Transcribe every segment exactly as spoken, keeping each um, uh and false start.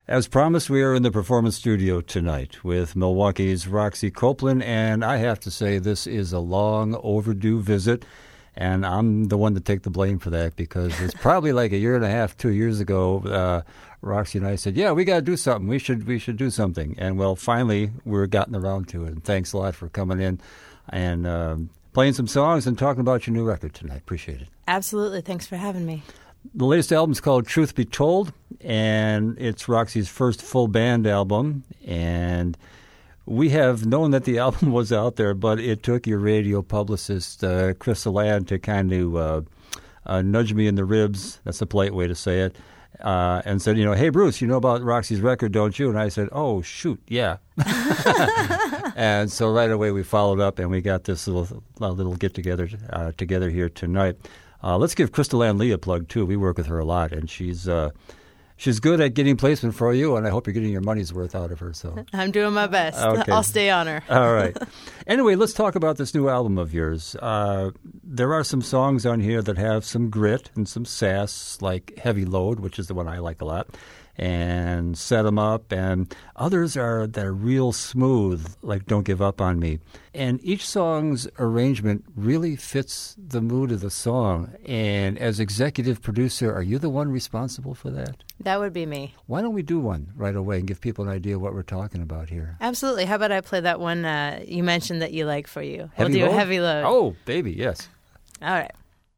As promised, we are in the performance studio tonight with Milwaukee's Roxy Copeland, and I have to say this is a long overdue visit, and I'm the one to take the blame for that because it's probably like a year and a half, two years ago, uh, Roxy and I said, yeah, we got to do something. We should we should do something. And, well, finally, we're gotten around to it, and thanks a lot for coming in and um, playing some songs and talking about your new record tonight. Appreciate it. Absolutely. Thanks for having me. The latest album is called Truth Be Told, and it's Roxy's first full band album. And we have known that the album was out there, but it took your radio publicist, uh, Crystal Land, to kind of uh, uh, nudge me in the ribs. That's a polite way to say it. Uh, and said, you know, hey, Bruce, you know about Roxy's record, don't you? And I said, oh, shoot, yeah. And so right away we followed up, and we got this little, uh, little get-together uh, together here tonight. Uh, let's give Crystal Ann Lee a plug, too. We work with her a lot, and she's uh, she's good at getting placement for you, and I hope you're getting your money's worth out of her. So I'm doing my best. Okay. I'll stay on her. All right. Anyway, let's talk about this new album of yours. Uh, there are some songs on here that have some grit and some sass, like Heavy Load, which is the one I like a lot, and Set 'Em Up, and others are that are real smooth, like Don't Give Up on Me. And each song's arrangement really fits the mood of the song. And as executive producer, are you the one responsible for that? That would be me. Why don't we do one right away and give people an idea what we're talking about here? Absolutely. How about I play that one uh, you mentioned that you like for you? Heavy we'll do Load? Heavy Load. Oh, baby, yes. All right.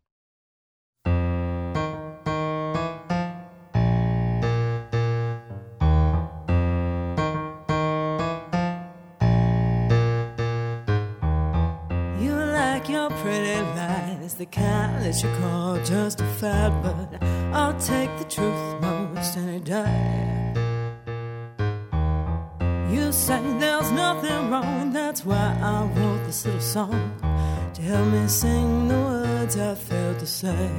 The kind that you call justified, but I'll take the truth most any day. You say there's nothing wrong, that's why I wrote this little song to help me sing the words I failed to say.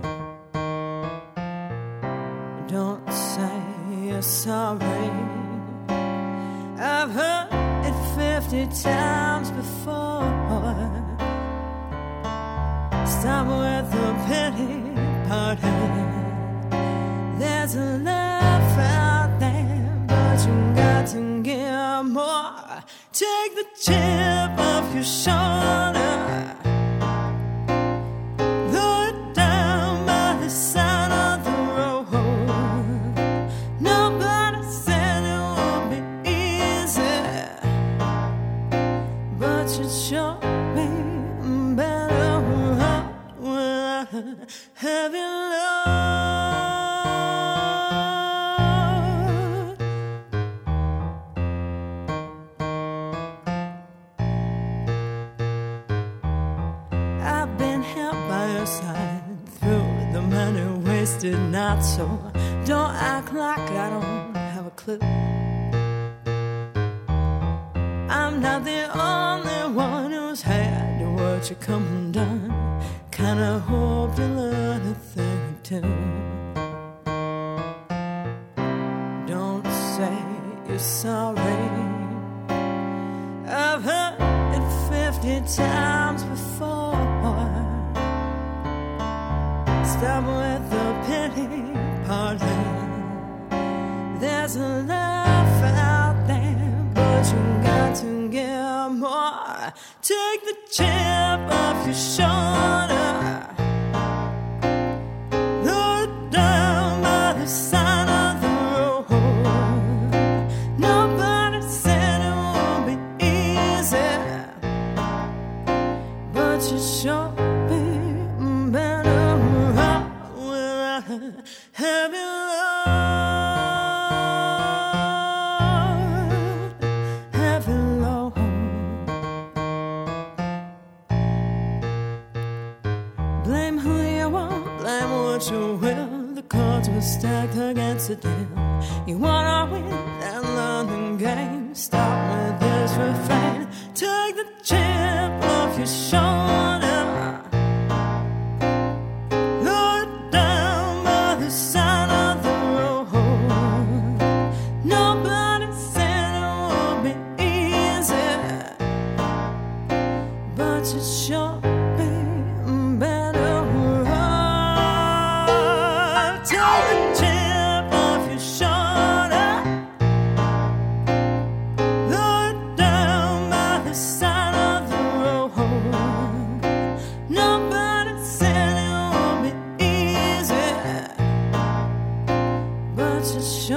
Don't say you're sorry, I've heard it fifty times before. Stop with the pity party. There's a love out there, but you got to give more. Take the chip off your shoulder, lower it down by the side of the road. Nobody said it would be easy, but you sure be better. Heavy load. I've been held by your side through the money wasted not so. Don't act like I don't have a clue. I'm not the only one who's had to watch you come undone. Kinda hope you learn a thing or two. Don't say you're sorry, I've heard it fifty times before. Stop with the pity party. There's a laugh out there, but you got to give more. Take the chip off your shoulder, lower it down by the side of the road. Nobody said it would be easy, but you sure be better with a heavy load. You will, the cards were stacked against the deal. You wanna win and learn the game. Start with this refrain. Take the chip off your shoulder, lower it down by the side of the road. Nobody said it would be easy, but you sure be better. Take the chip off your shoulder,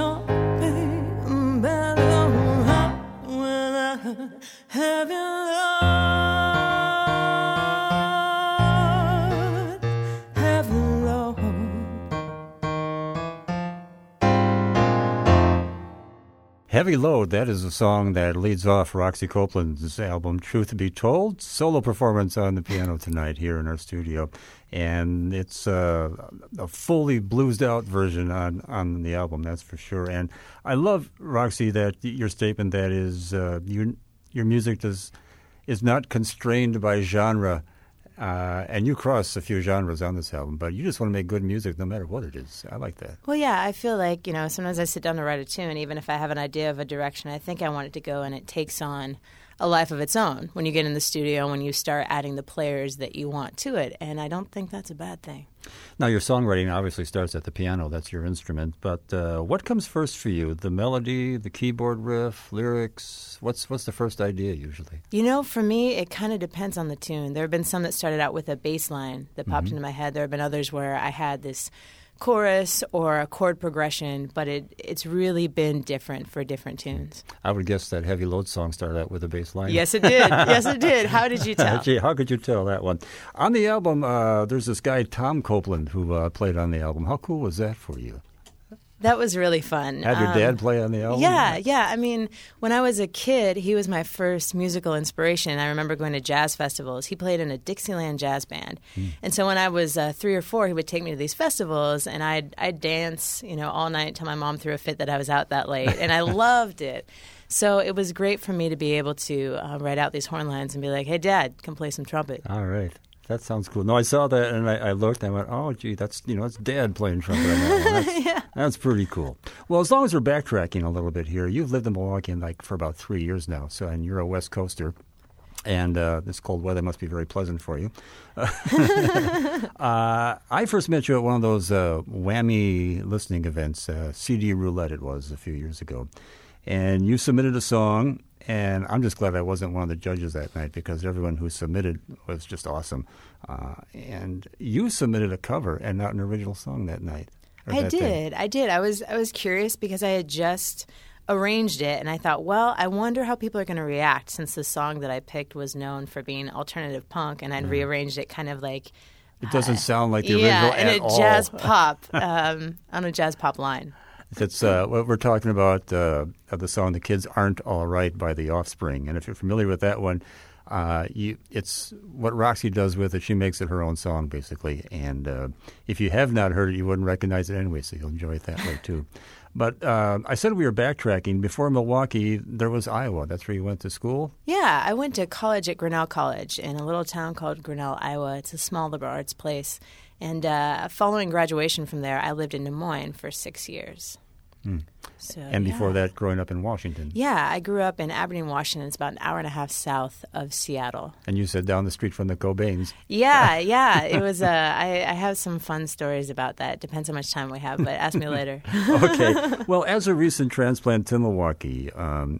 don't be better when I have you, Lord, have you, Lord. Heavy Load, that is a song that leads off Roxy Copeland's album, Truth Be Told. Solo performance on the piano tonight here in our studio. And it's uh, a fully bluesed-out version on, on the album, that's for sure. And I love, Roxy, that your statement that is uh, you, your music does, is not constrained by genre. Uh, and you cross a few genres on this album, but you just want to make good music no matter what it is. I like that. Well, yeah, I feel like, you know, sometimes I sit down to write a tune, even if I have an idea of a direction I think I want it to go, and it takes on a life of its own when you get in the studio, when you start adding the players that you want to it, and I don't think that's a bad thing. Now, your songwriting obviously starts at the piano. That's your instrument. But uh, what comes first for you? The melody, the keyboard riff, lyrics? What's what's the first idea usually? You know, for me, it kind of depends on the tune. There have been some that started out with a bass line that popped mm-hmm. into my head. There have been others where I had this chorus or a chord progression, but it it's really been different for different tunes. I would guess that Heavy Load song started out with a bass line. Yes, it did. Yes, it did. How did you tell? Gee, how could you tell that one? On the album, uh, there's this guy, Tom Copeland, who uh, played on the album. How cool was that for you? That was really fun. Had your um, dad play on the album? Yeah, yeah. I mean, when I was a kid, he was my first musical inspiration. I remember going to jazz festivals. He played in a Dixieland jazz band. Mm. And so when I was uh, three or four, he would take me to these festivals, and I'd, I'd dance, you know, all night until my mom threw a fit that I was out that late. And I loved it. So it was great for me to be able to uh, write out these horn lines and be like, hey, Dad, come play some trumpet. All right. That sounds cool. No, I saw that, and I, I looked, and I went, oh, gee, that's, you know, that's Dad playing trumpet on that one. That's, yeah. That's pretty cool. Well, as long as we're backtracking a little bit here, you've lived in Milwaukee like for about three years now, so and you're a West Coaster, and uh, this cold weather must be very pleasant for you. uh, I first met you at one of those uh, Whammy listening events, uh, C D Roulette it was a few years ago, and you submitted a song. And I'm just glad I wasn't one of the judges that night because everyone who submitted was just awesome. Uh, and you submitted a cover and not an original song that night. I that did. day. I did. I was I was curious because I had just arranged it, and I thought, well, I wonder how people are going to react since the song that I picked was known for being alternative punk, and I'd mm. rearranged it kind of like it doesn't uh, sound like the yeah, original at in a all. jazz pop um, on a jazz pop line. It's uh, what we're talking about, uh, the song "The Kids Aren't All Right" by The Offspring, and if you're familiar with that one, uh, you, it's what Roxy does with it. She makes it her own song, basically, and uh, if you have not heard it, you wouldn't recognize it anyway, so you'll enjoy it that way too. But uh, I said we were backtracking. Before Milwaukee, there was Iowa. That's where you went to school? Yeah, I went to college at Grinnell College in a little town called Grinnell, Iowa. It's a small liberal arts place. And uh, following graduation from there, I lived in Des Moines for six years. Mm. So, and before yeah. that, growing up in Washington. Yeah, I grew up in Aberdeen, Washington. It's about an hour and a half south of Seattle. And you said down the street from the Cobains. Yeah, yeah. It was. Uh, I, I have some fun stories about that. Depends how much time we have, but ask me later. Okay. Well, as a recent transplant to Milwaukee, um,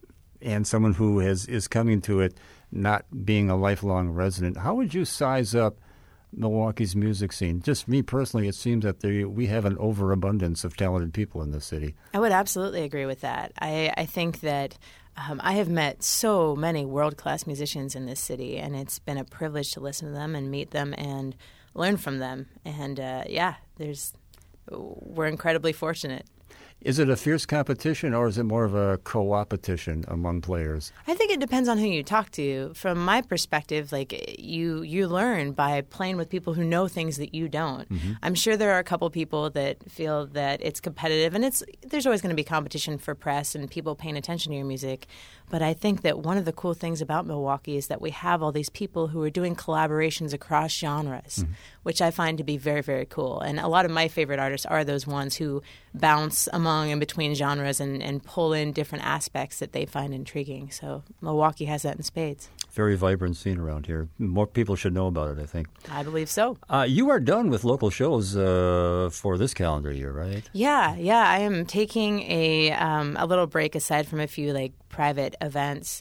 and someone who has is coming to it not being a lifelong resident, how would you size up Milwaukee's music scene? Just me personally, it seems that there, we have an overabundance of talented people in this city. I would absolutely agree with that. I, I think that um, I have met so many world-class musicians in this city, and it's been a privilege to listen to them and meet them and learn from them. And uh, yeah, there's we're incredibly fortunate. Is it a fierce competition, or is it more of a co-opetition among players? I think it depends on who you talk to. From my perspective, like you, you learn by playing with people who know things that you don't. Mm-hmm. I'm sure there are a couple people that feel that it's competitive, and it's there's always going to be competition for press and people paying attention to your music. But I think that one of the cool things about Milwaukee is that we have all these people who are doing collaborations across genres, mm-hmm. which I find to be very, very cool. And a lot of my favorite artists are those ones who bounce among and between genres and, and pull in different aspects that they find intriguing. So Milwaukee has that in spades. Very vibrant scene around here. More people should know about it, I think. I believe so. Uh, you are done with local shows uh, for this calendar year, right? Yeah, yeah. I am taking a um, a little break aside from a few like private events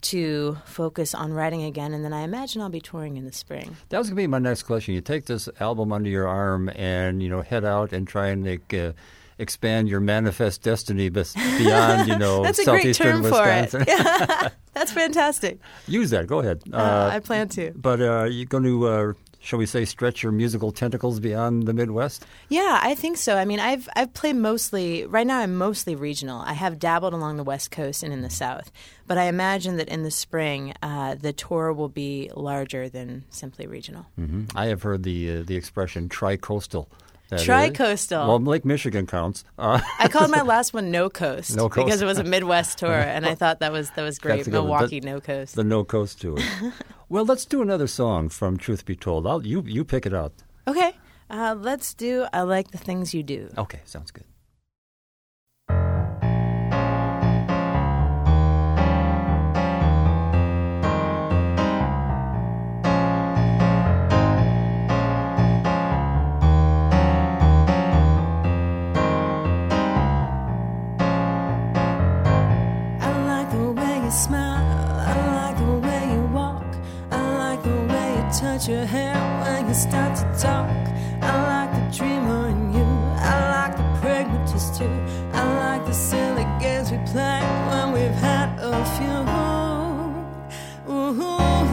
to focus on writing again, and then I imagine I'll be touring in the spring. That was going to be my next question. You take this album under your arm and, you know, head out and try and make uh, expand your manifest destiny bes- beyond, you know, That's a great southeastern term for Wisconsin. it. Yeah. That's fantastic. Use that. Go ahead. Uh, I plan to. But uh, are you going to, uh, shall we say, stretch your musical tentacles beyond the Midwest? Yeah, I think so. I mean, I've I've played mostly, right now I'm mostly regional. I have dabbled along the West Coast and in the South. But I imagine that in the spring, uh, the tour will be larger than simply regional. Mm-hmm. I have heard the uh, the expression tri-coastal. That Tri-coastal. Is. Well, Lake Michigan counts. Uh, I called my last one No Coast, No Coast. because it was a Midwest tour, and I thought that was that was great. Milwaukee the, No Coast. The No Coast tour. Well, let's do another song from Truth Be Told. I'll, you you pick it out. Okay, uh, let's do I Like the Things You Do. Okay, sounds good. Your hair when you start to talk. I like the dreamer in you. I like the pragmatist too. I like the silly games we play when we've had a few. Ooh,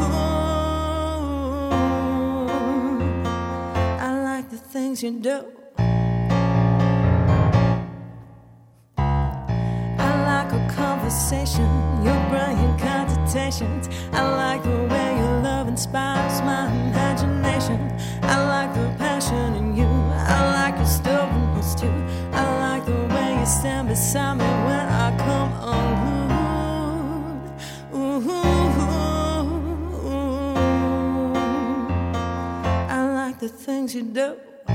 I like the things you do. I like a conversation, your brilliant connotations. I like the way your love inspires my imagination. I like the passion in you. I like your stubbornness too. I like the way you stand beside me when I come unglued. Ooh, I like the things you do.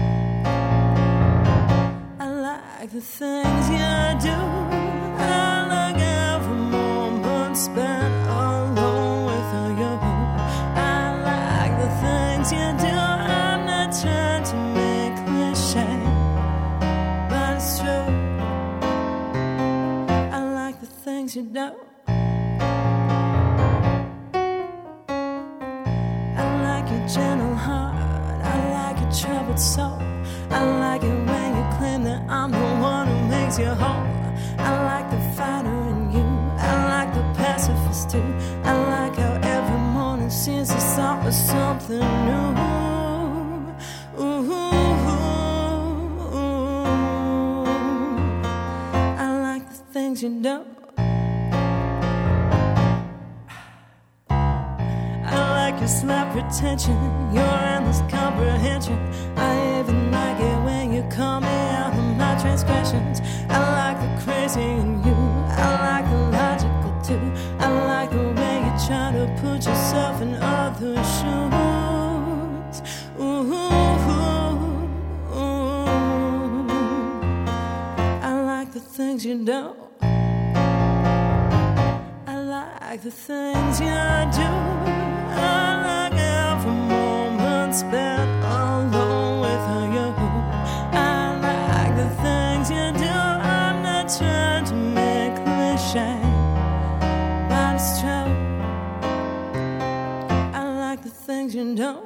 I like the things you do. I like every moment spent alone with you. I like the things you do. I'm not trying to make cliche, but it's true. I like the things you do. I like your gentle heart. I like your troubled soul. I like it when you claim that I'm the one who makes you whole. I like the fighter in you. I like the pacifist too. I like how every morning seems to start with something new. Ooh, I like the things you do. I like your slight pretension, your endless comprehension. I even like it when you call me out on my transgressions. I like the crazy in you. I like the logical too. I like the way you try to put yourself in other shoes. Ooh, ooh, I like the things you do. I like the things you do. I like every moment spent alone with you. I like the things you do. I'm not trying to make cliche, but it's true. I like the things you do.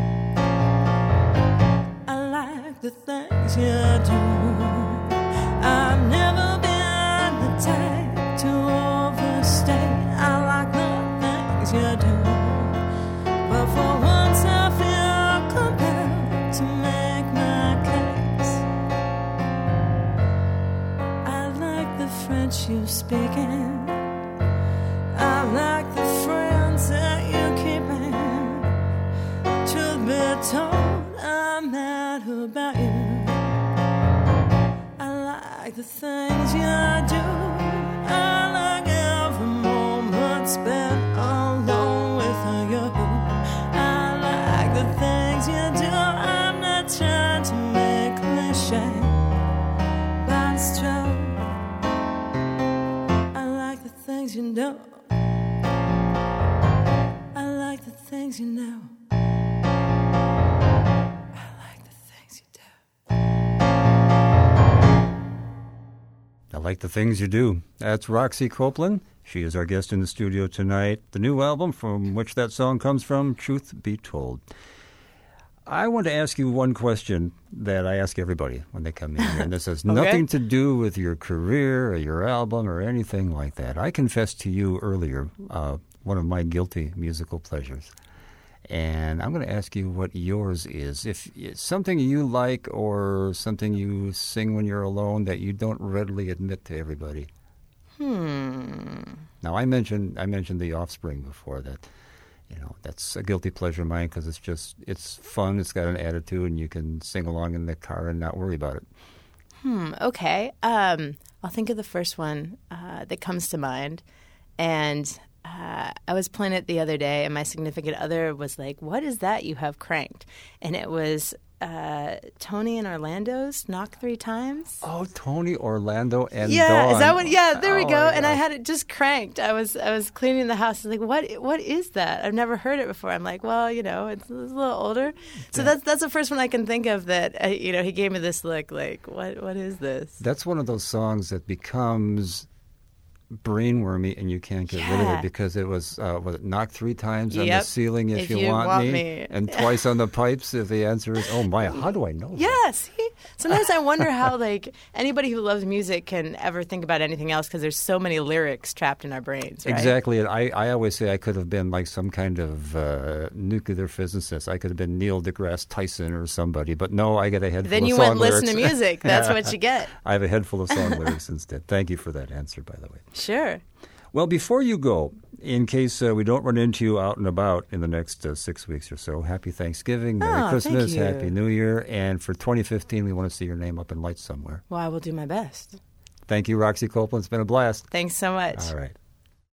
I like the things you do. I've never been the type to overstay. I like the things you do. But for once I feel compelled to make my case. I like the French you speak in. I like the friends that you keep in. Truth be told, I'm mad about you. I like the things you do. I like every moment spent alone with you. The things you do, I'm not trying to make cliche, but it's true. I like the things you do. I like the things you know. I like the things you do. I like the things you do. That's Roxy Copeland. She is our guest in the studio tonight. The new album from which that song comes from, Truth Be Told. I want to ask you one question that I ask everybody when they come in here, and this has Okay. nothing to do with your career or your album or anything like that. I confessed to you earlier uh, one of my guilty musical pleasures, and I'm going to ask you what yours is. If it's something you like or something you sing when you're alone that you don't readily admit to everybody. Hmm. Now, I mentioned I mentioned The Offspring before. That, you know, that's a guilty pleasure of mine because it's just it's fun. It's got an attitude, and you can sing along in the car and not worry about it. Hmm. Okay. Um, I'll think of the first one uh, that comes to mind, and uh, I was playing it the other day, and my significant other was like, "What is that you have cranked?" And it was uh, Tony and Orlando's "Knock Three Times." Oh, Tony, Orlando, and Yeah, Dawn. is that one? Yeah, there we Oh, go. my And I gosh. had it just cranked. I was I was cleaning the house. I was like, what What is that? I've never heard it before. I'm like, well, you know, it's, it's a little older. So that's that's the first one I can think of that. Uh, you know, he gave me this look, like, what What is this? That's one of those songs that becomes brainwormy, and you can't get rid of Yeah. it because it was uh, was it knocked three times on the Yep. ceiling if, If you, you want, want me, me. and twice on the pipes if the answer is oh my, how do I know that? Yeah, see? Sometimes I wonder how, like, anybody who loves music can ever think about anything else because there's so many lyrics trapped in our brains, right? Exactly. And I, I always say I could have been like some kind of uh, nuclear physicist. I could have been Neil deGrasse Tyson or somebody. But no, I get a head full Then of you song wouldn't listen to lyrics. music. That's what you get. I have a head full of song lyrics instead. Thank you for that answer, by the way. Sure. Well, before you go, in case uh, we don't run into you out and about in the next uh, six weeks or so, happy Thanksgiving, Merry Oh, thank Christmas, you. Happy New Year. And for twenty fifteen, we want to see your name up in lights somewhere. Well, I will do my best. Thank you, Roxy Copeland. It's been a blast. Thanks so much. All right.